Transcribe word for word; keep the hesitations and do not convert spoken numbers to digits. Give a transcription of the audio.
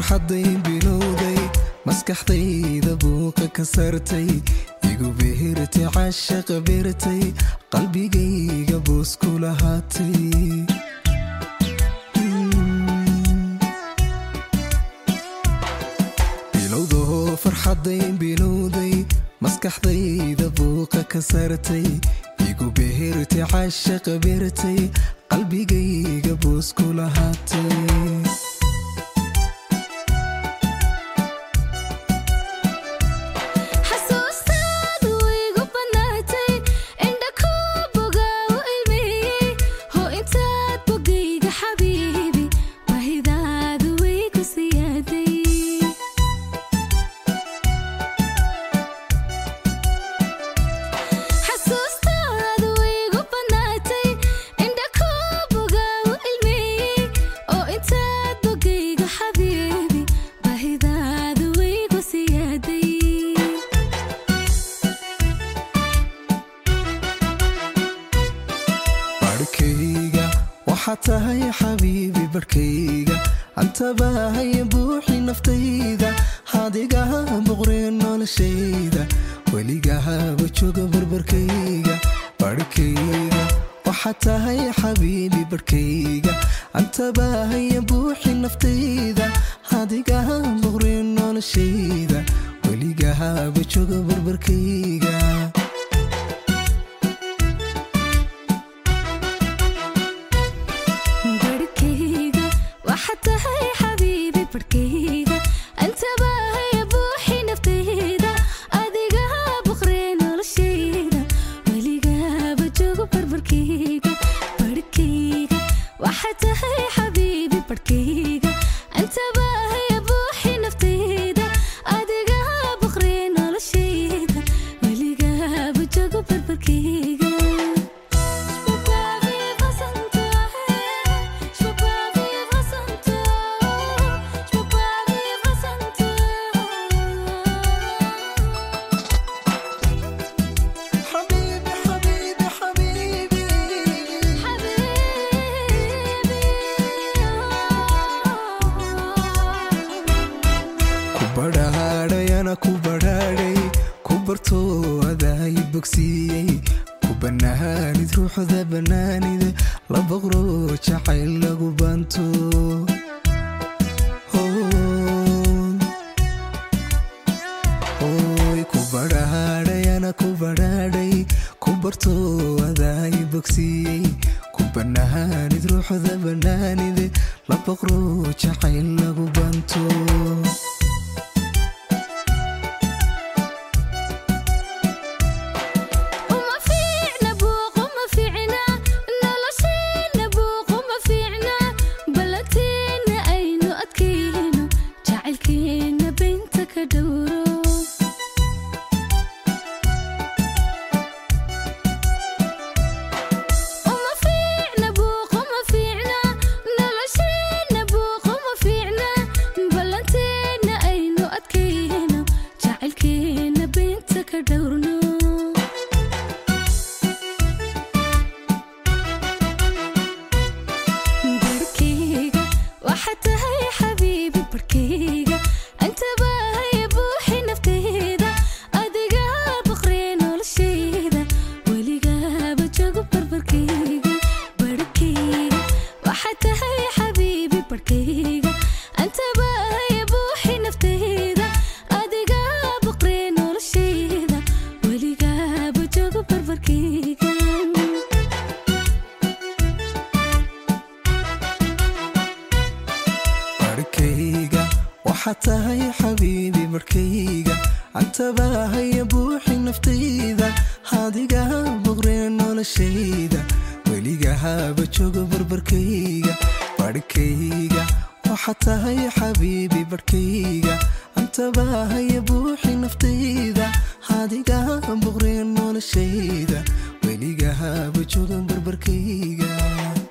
farxadayn bilowday maskaxdayda buuqa ka sartay igu beertay caashiq beertay qalbigayga boos ku lahaatay bilowdo farxadayn bilowday maskaxdayda buuqa ka sartay igu beertay caashiq beertay qalbigayga boos ku lahaatay tahay xabiibi barkayga anta baahay buuxi naftayda hadiga boqoreen noloshayda weligaha wajoga barbarkayga barkayga waxa tahay xabiibi barkayga anta baahay buuxi naftayda hadiga boqoreen noloshayda weligaha wajoga barbarkayga badhaadhayana ku badhaadhay ku barto aday bogsiyey ku banaanid ruuxda banaanida la boqro jacayl lagu banto oy ku badhaadhayana ku badhaadhay ku barto aday bogsiyey ku banaanid ruuxda banaanida la boqro jacayl lagu banto tahay xabiibi barkayga anta baahay buuxi naftayda hadiga boqoreen noloshayda weligaha wajoga barbarkayga barkayga waxa tahay xabiibi barkayga anta baahay buuxi naftayda hadiga boqoreen noloshayda weligaha wajoga barbarkayga